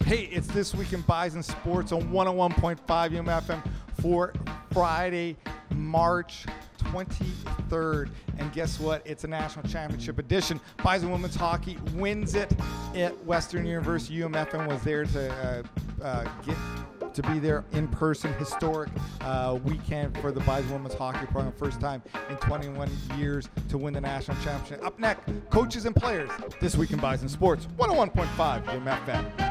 Hey, it's This Week in Bison Sports on 101.5 UMFM for Friday, March 23rd. And guess what? It's a national championship edition. Bison women's hockey wins it at Western University. UMFM was there to get to be there in person. Historic weekend for the Bison women's hockey program. First time in 21 years to win the national championship. Up next, coaches and players. This Week in Bison Sports, 101.5 UMFM.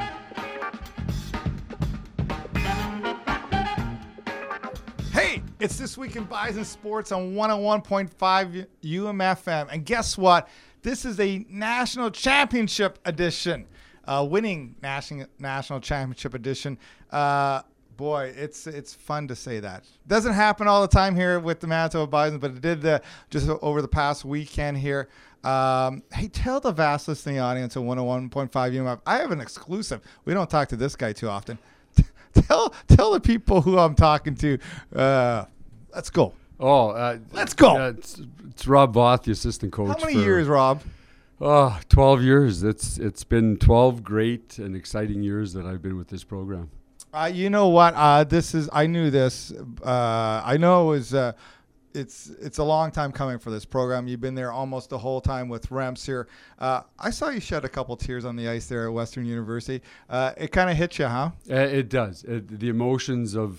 Hey, it's This Week in Bison Sports on 101.5 UMFM. And guess what? This is a national championship edition. Winning national championship edition. Boy, it's fun to say that. Doesn't happen all the time here with the Manitoba Bison, but it did just over the past weekend here. Hey, tell the vast listening audience of 101.5 UMFM. I have an exclusive. We don't talk to this guy too often. Tell the people who I'm talking to. Let's go. Let's go. Yeah, it's Rob Voth, the assistant coach. How many years, Rob? 12 years. It's been 12 great and exciting years that I've been with this program. You know what? I knew this. I know it was. It's a long time coming for this program. You've been there almost the whole time with Rems here. I saw you shed a couple tears on the ice there at Western University. It kind of hit you, huh? It does. The emotions of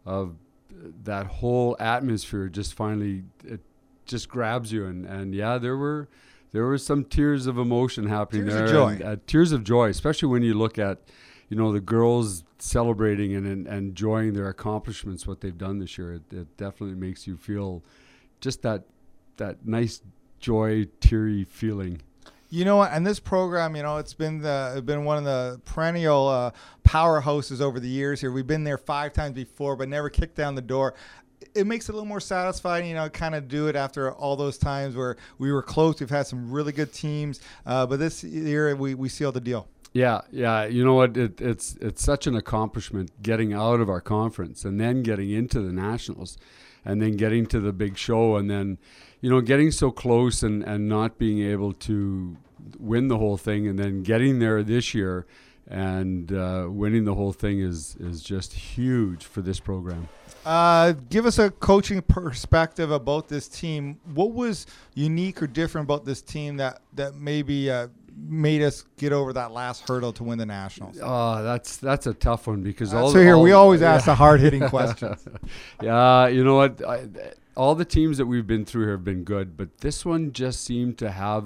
that whole atmosphere just finally it just grabs you, and yeah, there were some tears of emotion happening there. Tears of joy. And, tears of joy, especially when you look at the girls celebrating and enjoying their accomplishments, what they've done this year. It definitely makes you feel just that nice joy, teary feeling. You know what? And this program, it's been one of the perennial powerhouses over the years here. We've been there 5 times before, but never kicked down the door. It makes it a little more satisfying, kind of do it after all those times where we were close. We've had some really good teams, but this year we sealed the deal. Yeah. You know what? It's such an accomplishment getting out of our conference and then getting into the nationals and then getting to the big show and then, getting so close and not being able to win the whole thing and then getting there this year and winning the whole thing is just huge for this program. Give us a coaching perspective about this team. What was unique or different about this team that maybe made us get over that last hurdle to win the nationals? That's a tough one because we always ask the hard-hitting questions. Yeah, you know what? All the teams that we've been through here have been good, but this one just seemed to have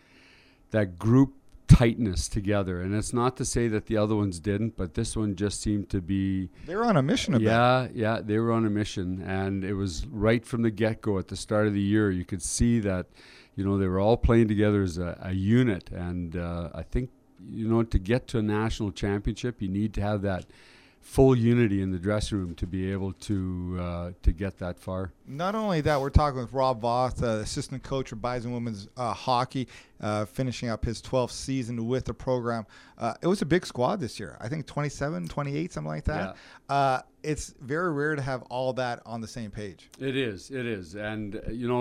that group tightness together, and it's not to say that the other ones didn't, but this one just seemed to be. They were on a mission. Yeah, they were on a mission, and it was right from the get-go at the start of the year. You could see that. They were all playing together as a unit, and I think, to get to a national championship, you need to have that full unity in the dressing room to be able to get that far. Not only that, we're talking with Rob Voth, assistant coach of Bison Women's Hockey, finishing up his 12th season with the program. It was a big squad this year. I think 27, 28, something like that. Yeah. It's very rare to have all that on the same page. It is. And,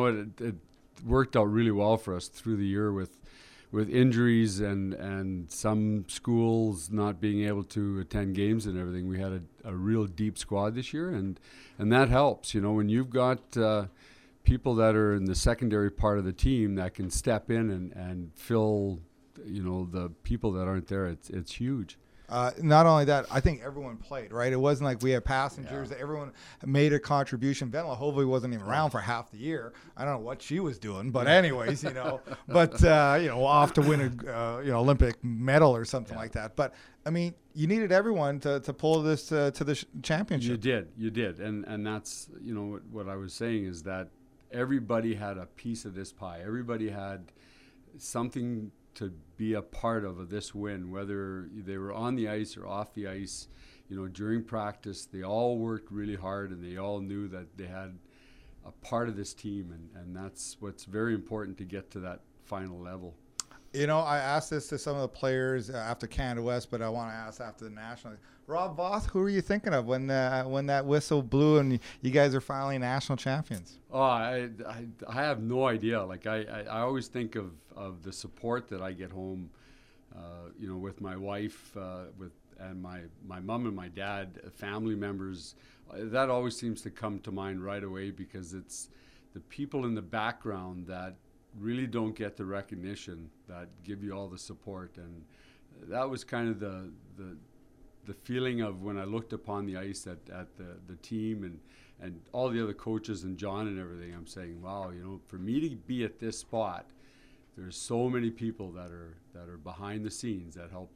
it worked out really well for us through the year with injuries and some schools not being able to attend games and everything. We had a real deep squad this year, and that helps. When you've got people that are in the secondary part of the team that can step in and fill, the people that aren't there, it's huge. Not only that, I think everyone played, right? It wasn't like we had passengers. Yeah. Everyone made a contribution. Ventla Hovey wasn't even around for half the year. I don't know what she was doing, but anyways, But, off to win a Olympic medal or something like that. But, I mean, you needed everyone to pull this to the championship. You did. And that's, what I was saying is that everybody had a piece of this pie. Everybody had something to be a part of this win, whether they were on the ice or off the ice. During practice, they all worked really hard and they all knew that they had a part of this team, and that's what's very important to get to that final level. I asked this to some of the players after Canada West, but I want to ask after the national. Rob Voth, who were you thinking of when that whistle blew and you guys are finally national champions? I have no idea. Like I always think of the support that I get home, with my wife, my mom and my dad, family members, that always seems to come to mind right away, because it's the people in the background that really don't get the recognition, that give you all the support. And that was kind of the feeling of when I looked upon the ice at the team and all the other coaches and John and everything. I'm saying, wow, for me to be at this spot, there's so many people that are behind the scenes that helped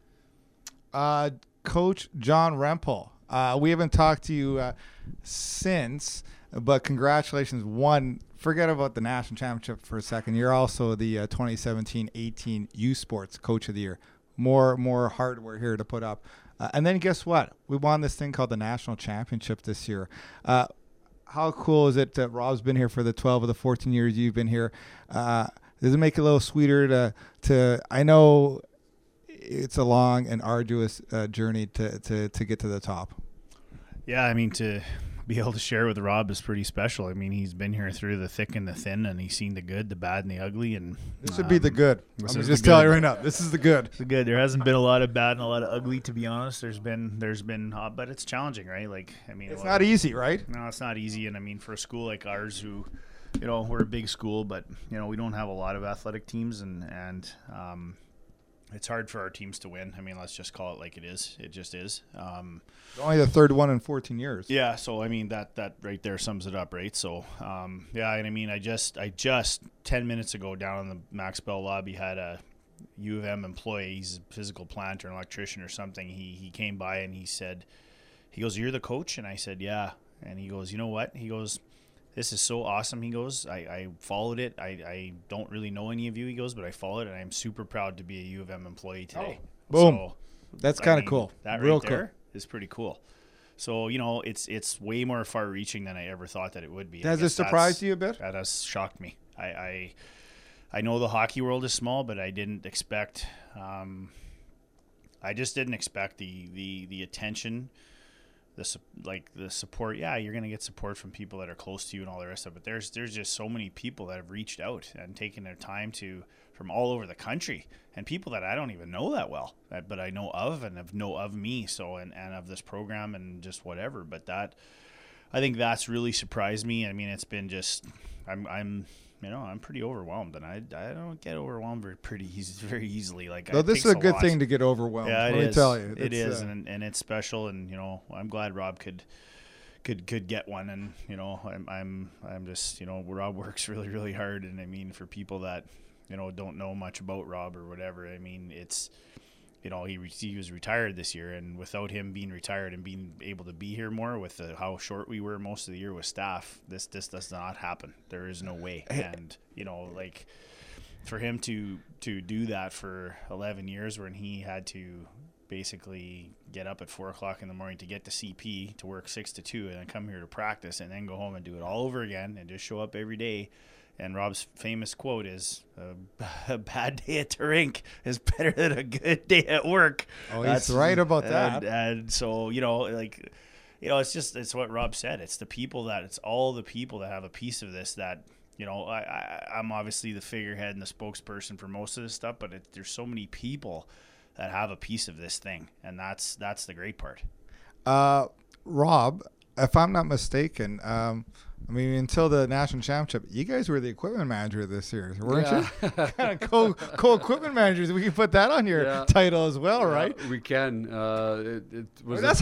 out. Coach John Rempel, we haven't talked to you since, but congratulations. One, forget about the national championship for a second. You're also the 2017-18 U Sports Coach of the Year. More hardware here to put up. And then guess what? We won this thing called the national championship this year. How cool is it that Rob's been here for the 12 of the 14 years you've been here? Does it make it a little sweeter to I know it's a long and arduous journey to get to the top. Yeah, I mean, to be able to share with Rob is pretty special. I mean, he's been here through the thick and the thin, and he's seen the good, the bad, and the ugly. And this would be the good. I'm going to just tell you right now, this is the good. The good. There hasn't been a lot of bad and a lot of ugly, to be honest. There's been, but it's challenging, right? Like, I mean, it's not easy, right? No, it's not easy. And I mean, for a school like ours, who, we're a big school, but we don't have a lot of athletic teams, and it's hard for our teams to win. I mean, let's just call it like it is. It just is. Only the third one in 14 years. Yeah, so I mean that right there sums it up, right? So yeah, and I mean I just 10 minutes ago down in the Max Bell lobby had a U of M employee. He's a physical plant or an electrician or something. He came by and he goes, "You're the coach?" And I said, "Yeah." And he goes, "You know what?" He goes, "This is so awesome." He goes, I followed it. I don't really know any of you, he goes, but I followed it, and I'm super proud to be a U of M employee today. Oh, boom. So, that's kind of cool. That Real right there cool. is pretty cool. So, it's way more far-reaching than I ever thought that it would be. Has it surprised you a bit? That has shocked me. I know the hockey world is small, but I didn't expect I just didn't expect the attention, the support. Yeah, you're going to get support from people that are close to you and all the rest of it. But there's just so many people that have reached out and taken their time from all over the country, and people that I don't even know that well, but I know of and know of me. So, and of this program and just whatever. But I think that's really surprised me. I mean, it's been just, I'm pretty overwhelmed, and I don't get overwhelmed very easily. Like, this is a good thing to get overwhelmed. Yeah, let me tell you, it is, and it's special. And I'm glad Rob could get one. And I'm just Rob works really, really hard. And I mean, for people that don't know much about Rob or whatever, I mean, it's he was retired this year, and without him being retired and being able to be here more with how short we were most of the year with staff, this does not happen. There is no way. And like, for him to do that for 11 years, when he had to basically get up at 4:00 in the morning to get to CP to work 6 to 2 and then come here to practice and then go home and do it all over again and just show up every day. And Rob's famous quote is, "A bad day at the rink is better than a good day at work." Oh, he's right about that. And so, it's what Rob said. It's all the people that have a piece of this that, I'm obviously the figurehead and the spokesperson for most of this stuff, but there's so many people that have a piece of this thing. And that's the great part. Rob, if I'm not mistaken, I mean, until the national championship, you guys were the equipment manager this year, weren't you? Kind of co-equipment managers. We can put that on your title as well, right? We can. It was. That's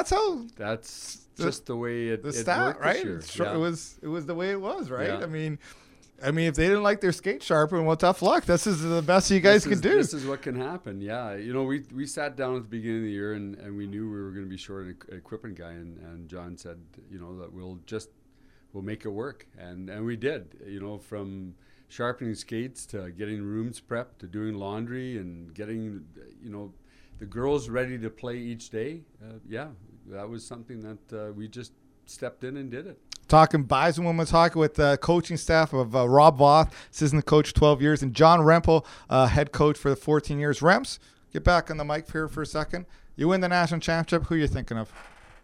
just the way it stat, worked right? this year. It was the way it was, right? Yeah. I mean, if they didn't like their skate sharpened, well, tough luck. This is the best you guys can do. This is what can happen. Yeah, we sat down at the beginning of the year and we knew we were going to be short an equipment guy, and John said, that we'll make it work, and we did. From sharpening skates to getting rooms prepped to doing laundry and getting the girls ready to play each day. That was something that we just stepped in and did it. Talking Bison women's hockey with the coaching staff of Rob Voth, assistant coach 12 years, and John Rempel, head coach for the 14 years. Remps, get back on the mic here for a second. You win the national championship. Who are you thinking of?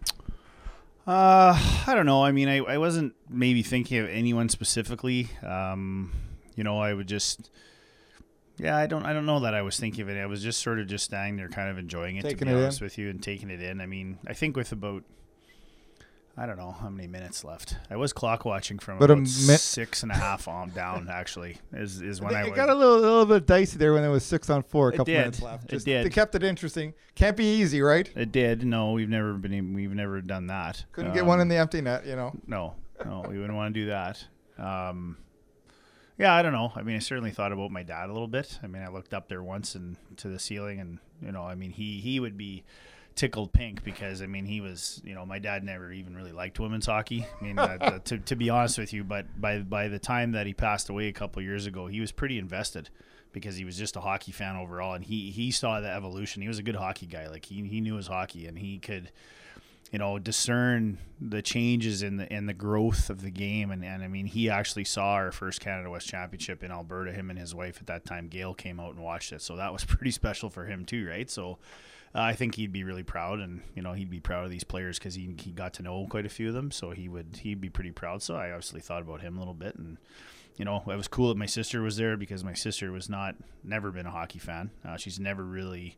I don't know. I mean, I wasn't maybe thinking of anyone specifically. I would just, Yeah, I don't know that I was thinking of it. I was just sort of just standing there kind of enjoying it, Taking to be it in. honest with you, and taking it in. I mean, I think with about, I don't know how many minutes left. I was clock watching from But about 6.5 on down, actually, is when It got a little bit dicey there when it was 6-on-4, a couple did. minutes left. It did. They kept it interesting. Can't be easy, right? It did. No, we've never done that. Couldn't get one in the empty net, No, we wouldn't want to do that. Yeah, I don't know. I mean, I certainly thought about my dad a little bit. I mean, I looked up there once and to the ceiling, and I mean, he would be tickled pink because I mean, he was, my dad never even really liked women's hockey. I mean, to be honest with you, but by the time that he passed away a couple of years ago, he was pretty invested because he was just a hockey fan overall, and he saw the evolution. He was a good hockey guy. Like he knew his hockey, and he could, discern the changes in the growth of the game. And I mean, he actually saw our first Canada West Championship in Alberta. Him and his wife at that time, Gail, came out and watched it. So that was pretty special for him too, right? So I think he'd be really proud, and he'd be proud of these players because he got to know quite a few of them. So he'd be pretty proud. So I obviously thought about him a little bit, and it was cool that my sister was there because my sister was never been a hockey fan. She's never really.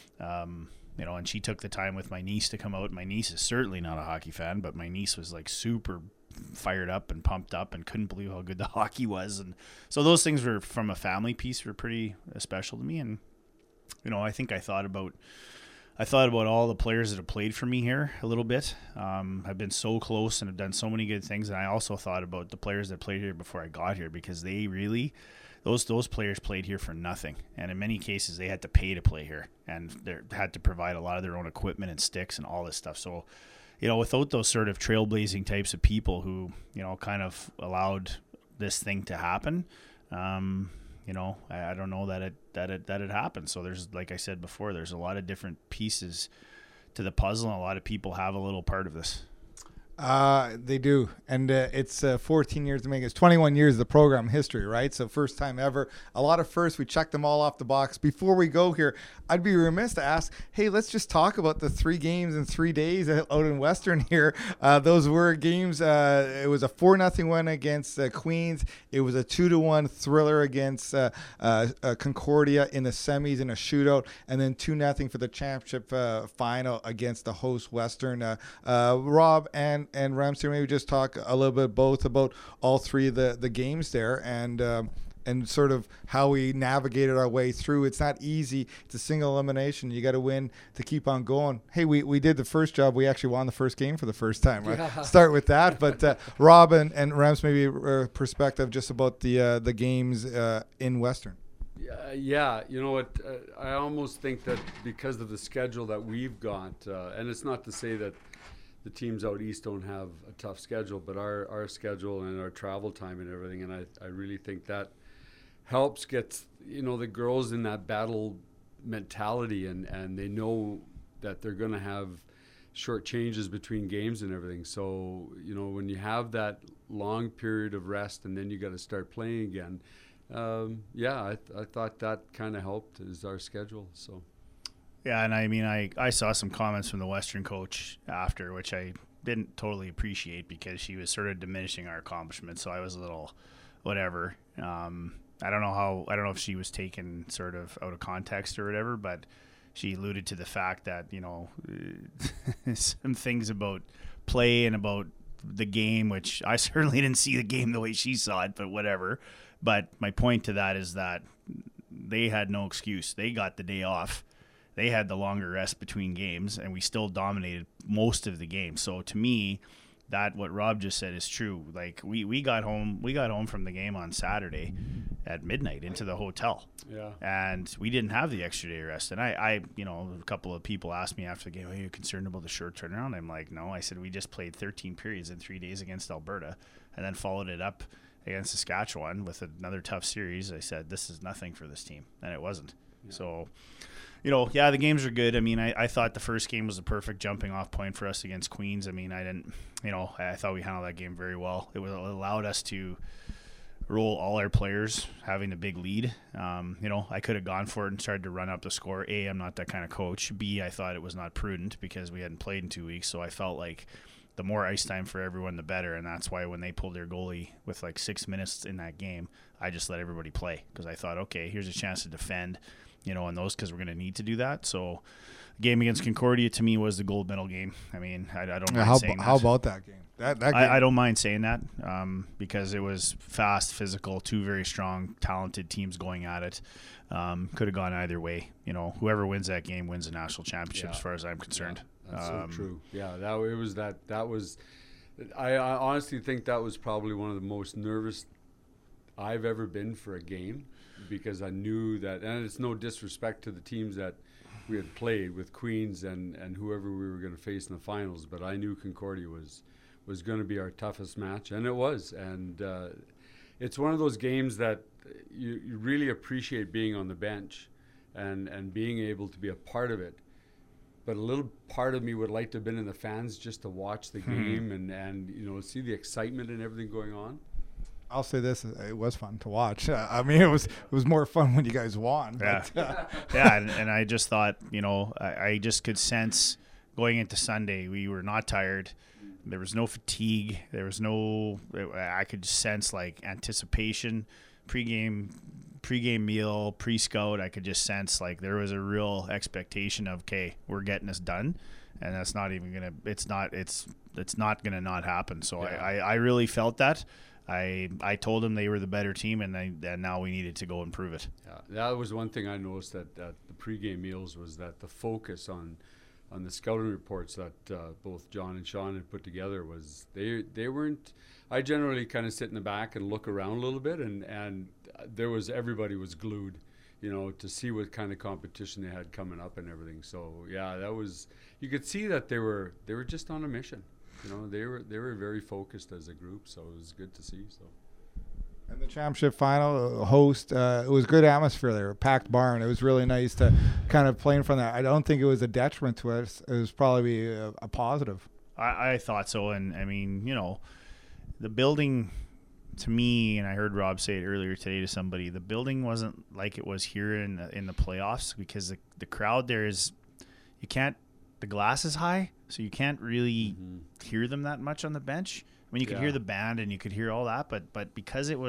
And she took the time with my niece to come out. My niece is certainly not a hockey fan, but my niece was like super fired up and pumped up and couldn't believe how good the hockey was. And so those things were, from a family piece, were pretty special to me. And, I think I thought about all the players that have played for me here a little bit. I've been so close and have done so many good things. And I also thought about the players that played here before I got here, because they really, those players played here for nothing, and in many cases they had to pay to play here, and they had to provide a lot of their own equipment and sticks and all this stuff. So, without those sort of trailblazing types of people who kind of allowed this thing to happen, I don't know that it happened. So there's, like I said before, there's a lot of different pieces to the puzzle, and a lot of people have a little part of this. They do, and it's 14 years to make. It's 21 years of the program history, right? So first time ever. A lot of firsts. We checked them all off the box. Before we go here, I'd be remiss to ask, hey, let's just talk about the 3 games in 3 days out in Western here. Those were games. It was a 4-0 win against Queens. It was a 2-1 thriller against Concordia in the semis in a shootout, and then 2-0 for the championship final against the host Western. Rob and Ramsey, maybe just talk a little bit both about all 3 of the games there, and sort of how we navigated our way through. It's not easy. It's a single elimination. You got to win to keep on going. Hey, we did the first job. We actually won the first game for the first time, right? Yeah. Start with that. But Rob and Rams, maybe perspective just about the games in Western. Yeah, you know what? I almost think that because of the schedule that we've got, and it's not to say that the teams out east don't have a tough schedule, but our schedule and our travel time and everything, and I really think that helps get the girls in that battle mentality, and they know that they're going to have short changes between games and everything. So when you have that long period of rest and then you got to start playing again, I thought that kind of helped is our schedule. So. Yeah, and I mean, I saw some comments from the Western coach after, which I didn't totally appreciate because she was sort of diminishing our accomplishments. So I was a little whatever. I don't know if she was taken sort of out of context or whatever, but she alluded to the fact that, some things about play and about the game, which I certainly didn't see the game the way she saw it, but whatever. But my point to that is that they had no excuse. They got the day off. They had the longer rest between games, and we still dominated most of the game. So to me, that what Rob just said is true. Like we got home from the game on Saturday at midnight into the hotel. Yeah. And we didn't have the extra day rest. And I a couple of people asked me after the game, "Are you concerned about the short turnaround?" I'm like, "No." I said, "We just played 13 periods in 3 days against Alberta and then followed it up against Saskatchewan with another tough series." I said, "This is nothing for this team." And it wasn't. Yeah. So the games are good. I mean, I thought the first game was a perfect jumping off point for us against Queens. I mean, I thought we handled that game very well. It allowed us to roll all our players having a big lead. I could have gone for it and started to run up the score. A, I'm not that kind of coach. B, I thought it was not prudent because we hadn't played in 2 weeks. So I felt like the more ice time for everyone, the better. And that's why when they pulled their goalie with like 6 minutes in that game, I just let everybody play because I thought, okay, here's a chance to defend, and those because we're going to need to do that. So game against Concordia to me was the gold medal game. I mean, I don't mind saying that. How about that game? That game. I don't mind saying that because it was fast, physical, two very strong, talented teams going at it. Could have gone either way. Whoever wins that game wins the national championship as far as I'm concerned. Yeah, that's so true. Yeah, that was. I honestly think that was probably one of the most nervous I've ever been for a game because I knew that, and it's no disrespect to the teams that we had played with Queens and whoever we were going to face in the finals, but I knew Concordia was going to be our toughest match, and it was. And it's one of those games that you really appreciate being on the bench and being able to be a part of it. But a little part of me would like to have been in the fans just to watch the game and see the excitement and everything going on. I'll say this: it was fun to watch. I mean, it was more fun when you guys won. Yeah, but, and I just thought, I just could sense going into Sunday we were not tired. There was no fatigue. There was no. I could sense like anticipation, pregame meal, pre-scout. I could just sense like there was a real expectation of, okay, we're getting this done, and that's not even gonna. It's not gonna not happen. So yeah. I really felt that. I told them they were the better team, and now we needed to go and prove it. Yeah, that was one thing I noticed at the pregame meals was that the focus on the scouting reports that both John and Sean had put together was they weren't. I generally kind of sit in the back and look around a little bit, and everybody was glued, to see what kind of competition they had coming up and everything. So yeah, that was, you could see that they were just on a mission. They were very focused as a group, so it was good to see. So. And the championship final host, it was good atmosphere there, packed barn. It was really nice to kind of play in front of that. I don't think it was a detriment to us. It was probably a positive. I thought so, and I mean, the building, to me, and I heard Rob say it earlier today to somebody, the building wasn't like it was here in the playoffs because the crowd there is, the glass is high, so you can't really hear them that much on the bench. I mean, you could hear the band and you could hear all that, but because it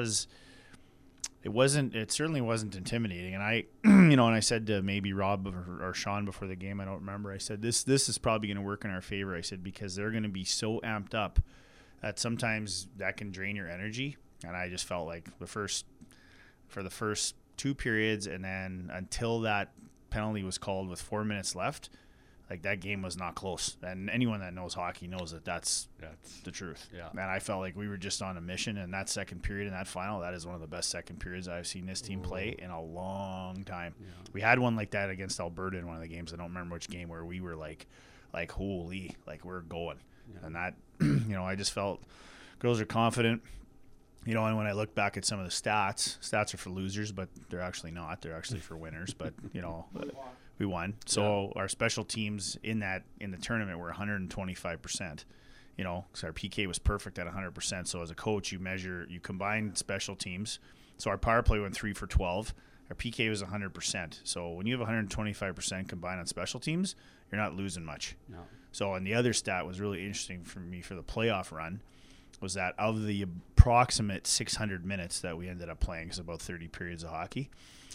certainly wasn't intimidating. And I, and I said to maybe Rob or Sean before the game, I don't remember, I said, this is probably going to work in our favor. I said, because they're going to be so amped up that sometimes that can drain your energy. And I just felt like for the first two periods, and then until that penalty was called with 4 minutes left, like that game was not close. And anyone that knows hockey knows that that's the truth. Yeah. And I felt like we were just on a mission. And that second period in that final, that is one of the best second periods I've seen this team play in a long time. Yeah. We had one like that against Alberta in one of the games. I don't remember which game, where we were like holy, like we're going. Yeah. And that, I just felt girls are confident. And when I look back at some of the stats are for losers, but they're actually not. They're actually for winners. But, we won. So our special teams in the tournament were 125%. Because our PK was perfect at 100%. So as a coach, you combine special teams. So our power play went 3 for 12. Our PK was 100%. So when you have 125% combined on special teams, you're not losing much. No. So, and the other stat was really interesting for me for the playoff run was that of the approximate 600 minutes that we ended up playing, because about 30 periods of hockey,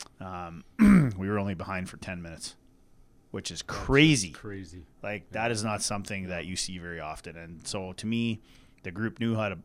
we were only behind for 10 minutes, which is crazy. That's crazy. Like that is not something that you see very often. And so to me, the group knew how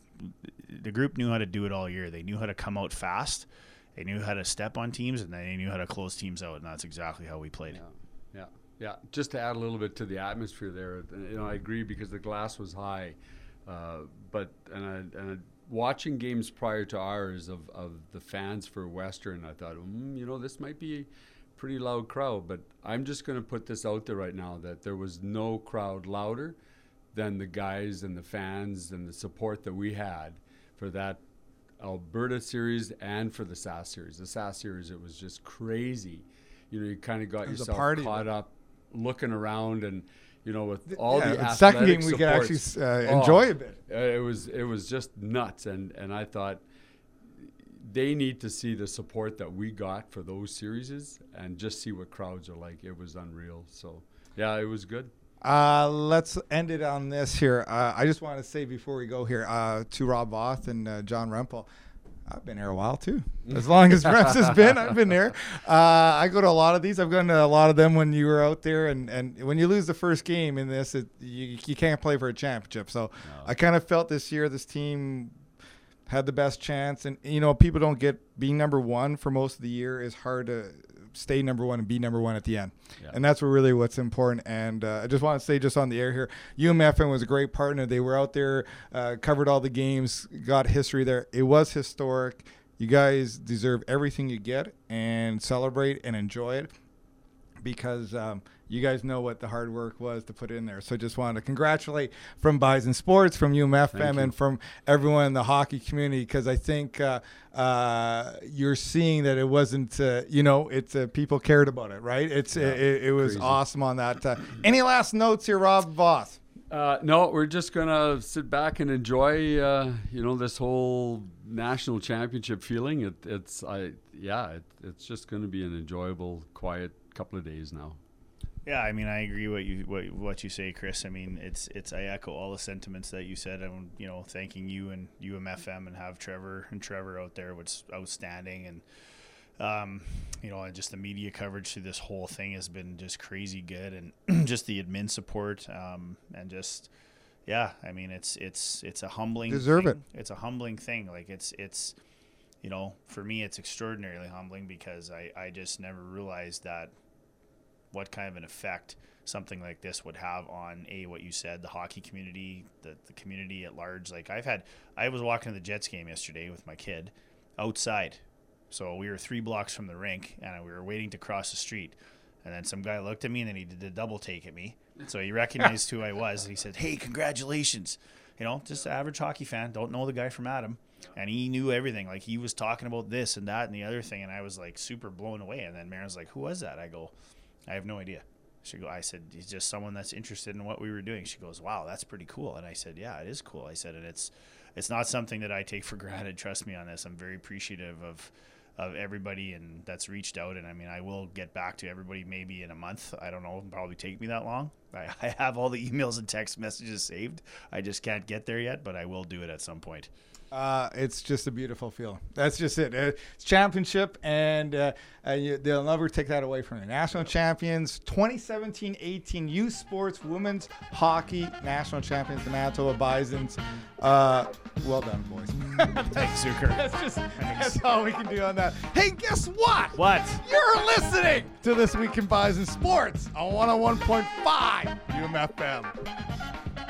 to do it all year. They knew how to come out fast. They knew how to step on teams, and they knew how to close teams out. And that's exactly how we played. Yeah. Just to add a little bit to the atmosphere there, I agree because the glass was high. But watching games prior to ours of the fans for Western, I thought, this might be a pretty loud crowd. But I'm just going to put this out there right now that there was no crowd louder than the guys and the fans and the support that we had for that Alberta series and for the SAS series. The SAS series, it was just crazy. You kind of got yourself caught up looking around and. With all the athletic second game we supports, could actually enjoy a bit. It was just nuts, and I thought they need to see the support that we got for those series and just see what crowds are like. It was unreal. So yeah, it was good. Let's end it on this here. I just want to say before we go here to Rob Voth and John Rempel, I've been here a while too. As long as Reps has been, I've been there. I go to a lot of these. I've gone to a lot of them when you were out there. And when you lose the first game in this, you can't play for a championship. So I kind of felt this year this team had the best chance. And, people don't get being number one for most of the year is hard to stay number one and be number one at the end. Yeah. And that's really what's important. And I just want to say just on the air here, UMFM was a great partner. They were out there, covered all the games, got history there. It was historic. You guys deserve everything you get and celebrate and enjoy it because you guys know what the hard work was to put in there. So just wanted to congratulate from Bison Sports, from UMFM, and from everyone in the hockey community because I think you're seeing that it wasn't, it's people cared about it, right? It was crazy. Awesome on that. Any last notes here, Rob Voth? No, we're just gonna sit back and enjoy, this whole national championship feeling. It's just gonna be an enjoyable, quiet couple of days now. Yeah, I mean, I agree what you say, Chris. I mean, it's I echo all the sentiments that you said. And thanking you and UMFM and have Trevor out there was outstanding. And just the media coverage through this whole thing has been just crazy good, and just the admin support, and just I mean, it's a humbling. Deserve thing. it. It's a humbling thing. Like it's for me, it's extraordinarily humbling because I just never realized that. What kind of an effect something like this would have on what you said, the hockey community, the community at large. Like I was walking to the Jets game yesterday with my kid outside. So we were 3 blocks from the rink and we were waiting to cross the street. And then some guy looked at me and then he did a double take at me. So he recognized who I was. And he said, "Hey, congratulations." Just an average hockey fan. Don't know the guy from Adam. And he knew everything. Like he was talking about this and that and the other thing. And I was like super blown away. And then Marin's like, "Who was that?" I go, "I have no idea." I said, "He's just someone that's interested in what we were doing." She goes, "Wow, that's pretty cool." And I said, "Yeah, it is cool." I said, "And it's not something that I take for granted. Trust me on this. I'm very appreciative of everybody and that's reached out. And I mean, I will get back to everybody maybe in a month. I don't know. It'll probably take me that long. I have all the emails and text messages saved. I just can't get there yet, but I will do it at some point. It's just a beautiful feeling. That's just it. It's championship, and they'll never take that away from the national champions. 2017-18 Youth Sports Women's Hockey National Champions, the Manitoba Bisons. Well done, boys. Thanks, Zucker. That's all we can do on that. Hey, guess what? What? You're listening to This Week in Bison Sports on 101.5 UMFM.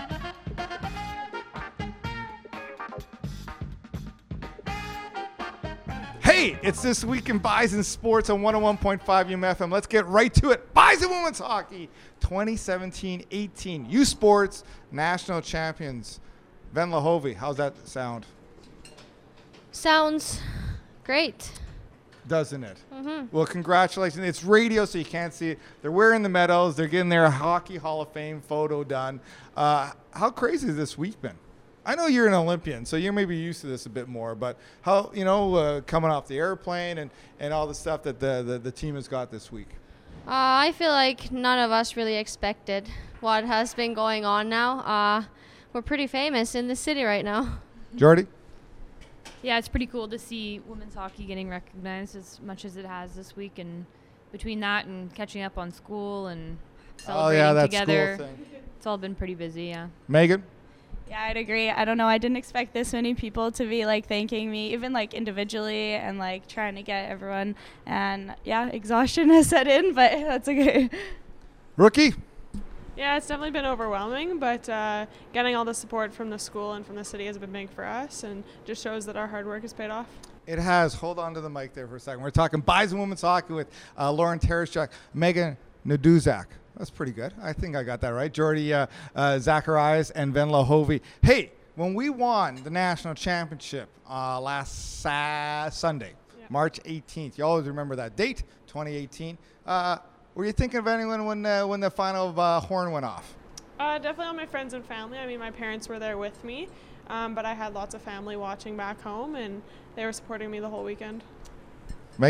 Hey, it's This Week in Bison Sports on 101.5 UMFM. Let's get right to it. Bison Women's Hockey 2017-18 Youth Sports National Champions. Venla Hovey, how's that sound? Sounds great. Doesn't it? Mm-hmm. Well, congratulations. It's radio, so you can't see it. They're wearing the medals. They're getting their Hockey Hall of Fame photo done. How crazy has this week been? I know you're an Olympian, so you're maybe used to this a bit more, but how, coming off the airplane and all the stuff that the team has got this week? I feel like none of us really expected what has been going on now. We're pretty famous in the city right now. Jordy? Yeah, it's pretty cool to see women's hockey getting recognized as much as it has this week, and between that and catching up on school and celebrating together, school thing. It's all been pretty busy, yeah. Megan? Yeah, I'd agree. I don't know. I didn't expect this many people to be thanking me, even individually, and trying to get everyone. And yeah, exhaustion has set in, but that's okay. Rookie? Yeah, it's definitely been overwhelming, but getting all the support from the school and from the city has been big for us, and just shows that our hard work has paid off. It has. Hold on to the mic there for a second. We're talking Bison Women's Hockey with Lauren Tereshchuk, Megan Naduzak. That's pretty good. I think I got that right. Jordy Zacharias and Venla Hovey. Hey, when we won the national championship last Sunday, March 18th, you always remember that date, 2018. Were you thinking of anyone when the final horn went off? Definitely all my friends and family. I mean, my parents were there with me, but I had lots of family watching back home, and they were supporting me the whole weekend. Megan?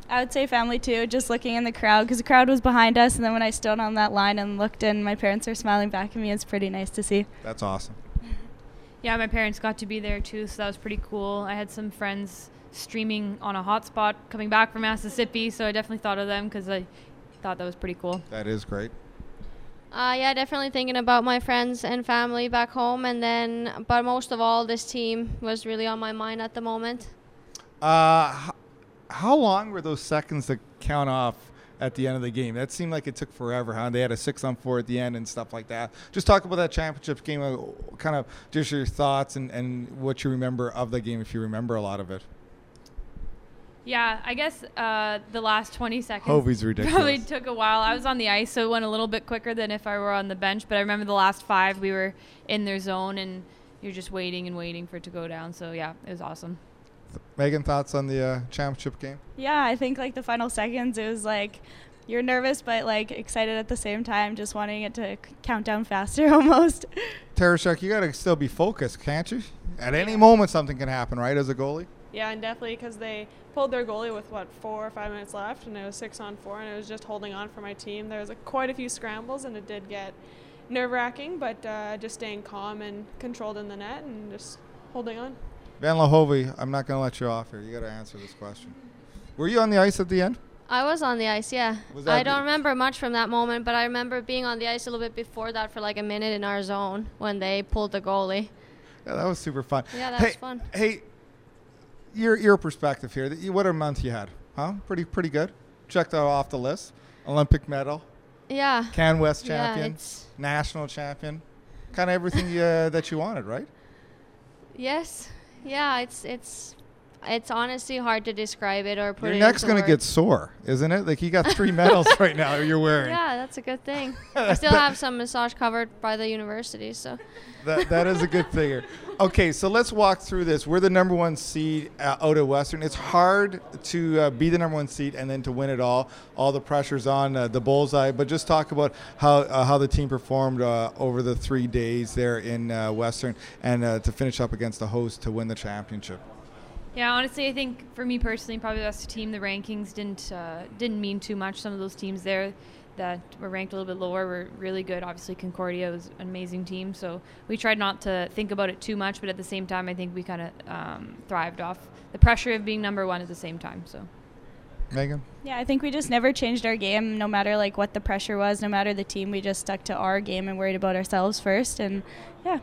I would say family too, just looking in the crowd, because the crowd was behind us, and then when I stood on that line and looked in, my parents were smiling back at me. It's pretty nice to see. That's awesome. Yeah, my parents got to be there too, so that was pretty cool. I had some friends streaming on a hotspot coming back from Mississippi, so I definitely thought of them because I thought that was pretty cool. That is great. Yeah, definitely thinking about my friends and family back home, but most of all, this team was really on my mind at the moment. How long were those seconds to count off at the end of the game? That seemed like it took forever, huh? They had a 6-on-4 at the end and stuff like that. Just talk about that championship game, kind of just your thoughts and what you remember of the game, if you remember a lot of it. Yeah, I guess the last 20 seconds Hovey's ridiculous. probably took a while. I was on the ice, so it went a little bit quicker than if I were on the bench. But I remember the last 5, we were in their zone, and you're just waiting and waiting for it to go down. So, yeah, it was awesome. Megan, thoughts on the championship game? Yeah, I think like the final seconds, it was like you're nervous but like excited at the same time, just wanting it to count down faster almost. Tereshek, you got to still be focused, can't you? At any moment, something can happen, right, as a goalie? Yeah, and definitely because they pulled their goalie with 4 or 5 minutes left, and it was 6-on-4, and it was just holding on for my team. There was quite a few scrambles, and it did get nerve-wracking, but just staying calm and controlled in the net and just holding on. Venla Hovey, I'm not going to let you off here. You got to answer this question. Were you on the ice at the end? I was on the ice, yeah. I don't remember much from that moment, but I remember being on the ice a little bit before that for like a minute in our zone when they pulled the goalie. Yeah, that was super fun. Yeah, that was fun. Hey, your perspective here. What a month you had, huh? Pretty good. Checked that off the list. Olympic medal. Yeah. Can West champion. Yeah, national champion. Kind of everything that you wanted, right? Yes. Yeah, it's honestly hard to describe it or put it into Your neck's going to words. get sore, isn't it? Like you got 3 medals right now you're wearing. Yeah, that's a good thing. I still have some massage covered by the university, so. That is a good thing here. Okay, so let's walk through this. We're the number 1 seed out of Western. It's hard to be the number 1 seed and then to win it all. All the pressure's on the bullseye. But just talk about how the team performed over the 3 days there in Western and to finish up against the host to win the championship. Yeah, honestly, I think for me personally, probably the best team. The rankings didn't mean too much. Some of those teams there that were ranked a little bit lower were really good. Obviously, Concordia was an amazing team, so we tried not to think about it too much. But at the same time, I think we kind of thrived off the pressure of being number 1 at the same time. So, Megan? Yeah, I think we just never changed our game, no matter like what the pressure was, no matter the team. We just stuck to our game and worried about ourselves first, and yeah.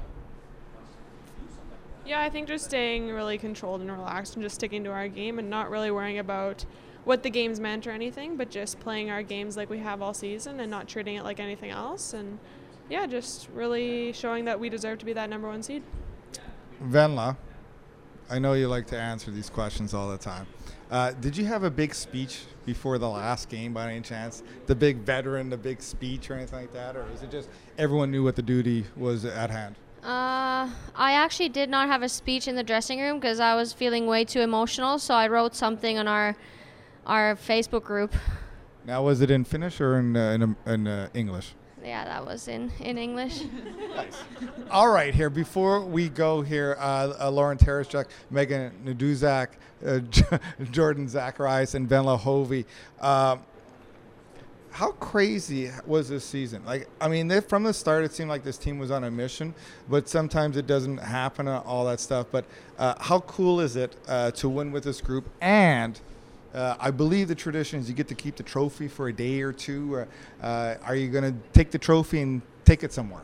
Yeah, I think just staying really controlled and relaxed and just sticking to our game and not really worrying about what the games meant or anything, but just playing our games like we have all season and not treating it like anything else. And yeah, just really showing that we deserve to be that number 1 seed. Venla, I know you like to answer these questions all the time. Did you have a big speech before the last game by any chance? The big veteran, the big speech or anything like that? Or is it just everyone knew what the duty was at hand? I actually did not have a speech in the dressing room because I was feeling way too emotional, so I wrote something on our Facebook group. Now, was it in Finnish or in English? Yeah, that was in English. Nice. All right, here, before we go here, Lauren Tereshek, Megan Naduzak, Jordan Zacharias, and Venla Hovey. How crazy was this season? Like, I mean, from the start, it seemed like this team was on a mission, but sometimes it doesn't happen, all that stuff. But how cool is it to win with this group? And I believe the tradition is you get to keep the trophy for a day or two. Are you going to take the trophy and take it somewhere?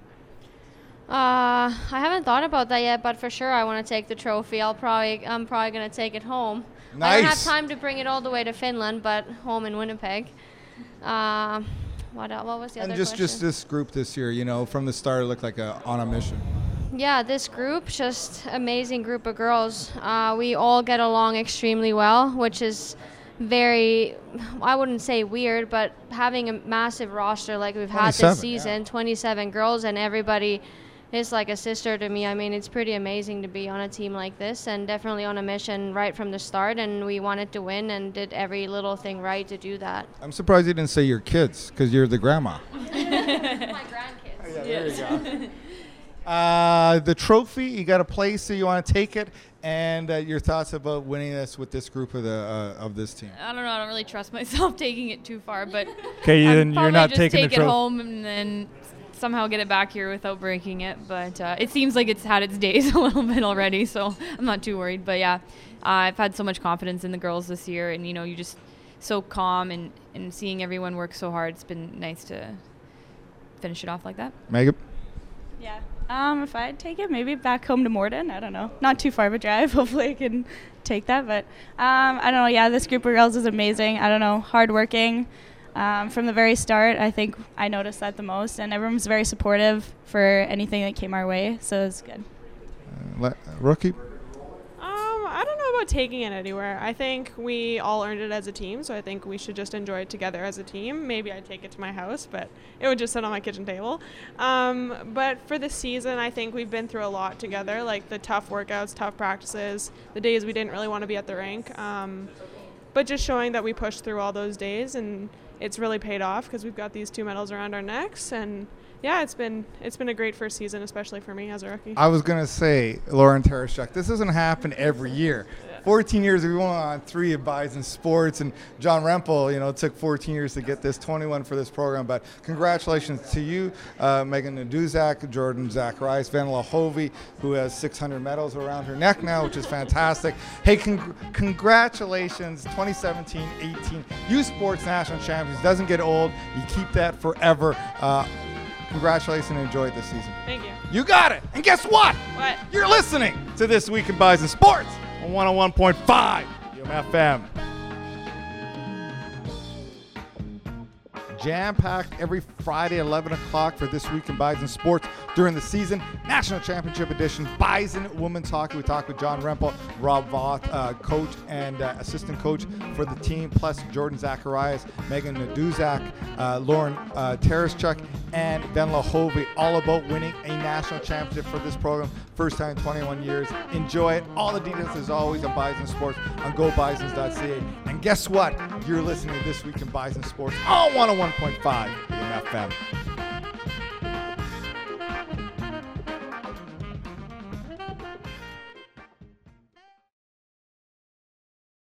I haven't thought about that yet, but for sure I want to take the trophy. I'm probably going to take it home. Nice. I don't have time to bring it all the way to Finland, but home in Winnipeg. What was the other question? And just this group this year, from the start it looked like on a mission. Yeah, this group, just amazing group of girls. We all get along extremely well, which is very, I wouldn't say weird, but having a massive roster like we've had this season, 27 girls, and everybody is like a sister to me. I mean, it's pretty amazing to be on a team like this and definitely on a mission right from the start, and we wanted to win and did every little thing right to do that. I'm surprised you didn't say your kids because you're the grandma. My grandkids. Yeah, there you go. The trophy, you got a place, so you want to take it, And your thoughts about winning this with this group of this team? I don't know. I don't really trust myself taking it too far, but Okay, then you're not just taking take the it trophy. home and then somehow get it back here without breaking it. But it seems like it's had its days a little bit already, so I'm not too worried. But yeah, I've had so much confidence in the girls this year, and you're just so calm and seeing everyone work so hard. It's been nice to finish it off like that. Megan? Yeah. If I'd take it, maybe back home to Morden. I don't know. Not too far of a drive. Hopefully I can take that. But I don't know. Yeah, this group of girls is amazing. I don't know. Hardworking. From the very start, I think I noticed that the most. And everyone was very supportive for anything that came our way. So it was good. Rookie? I don't know about taking it anywhere. I think we all earned it as a team, so I think we should just enjoy it together as a team. Maybe I'd take it to my house, but it would just sit on my kitchen table. But for the season, I think we've been through a lot together, like the tough workouts, tough practices, the days we didn't really want to be at the rink. But just showing that we pushed through all those days, and it's really paid off because we've got these 2 medals around our necks. And yeah, it's been a great first season, especially for me as a rookie. I was going to say, Lauren Tereshchuk, this doesn't happen every year. 14 years, we won on 3 of Bison Sports, and John Rempel, it took 14 years to get this, 21 for this program. But congratulations to you, Megan Naduzak, Jordan Zacharias, Vanilla Hovey, who has 600 medals around her neck now, which is fantastic. Hey, congratulations, 2017-18 U Sports National Champions. Doesn't get old. You keep that forever. Congratulations and enjoy it this season. Thank you. You got it. And guess what? What? You're listening to This Week in Bison Sports on 101.5 UMFM. Jam-packed every Friday, 11 o'clock for This Week in Bison Sports during the season. National Championship Edition, Bison Women's Hockey. We talked with John Rempel, Rob Voth, coach and assistant coach for the team, plus Jordan Zacharias, Megan Naduzak, Lauren Tereshchuk, and Venla Hovey, all about winning a national championship for this program. First time in 21 years. Enjoy it. All the details, as always, on Bison Sports on GoBisons.ca. And guess what? You're listening to This Week in Bison Sports on 101.5 FM.